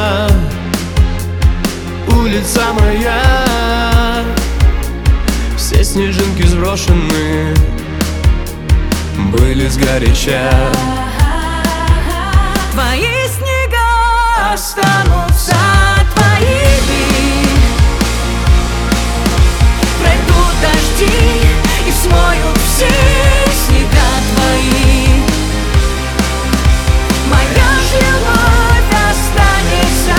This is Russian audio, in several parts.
улица моя. Все снежинки сброшены были сгоряча. Твои снега останутся твоими, пройдут дожди и смоют все снега твои. Моя же любовь останется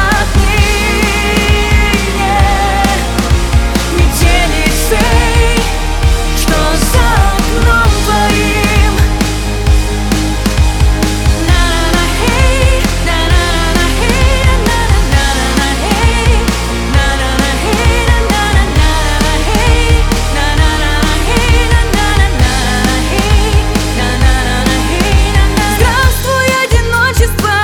отныне метелицей, что за окном твоим. Здравствуй, одиночество,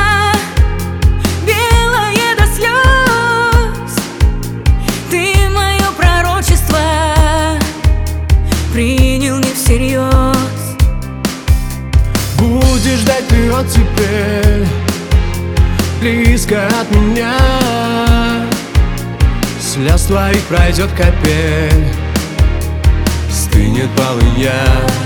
белое до слез. Ты мое пророчество принял не всерьез. Будешь ждать ты теперь близко от меня. Слез твоих пройдет капель, стынет полынья.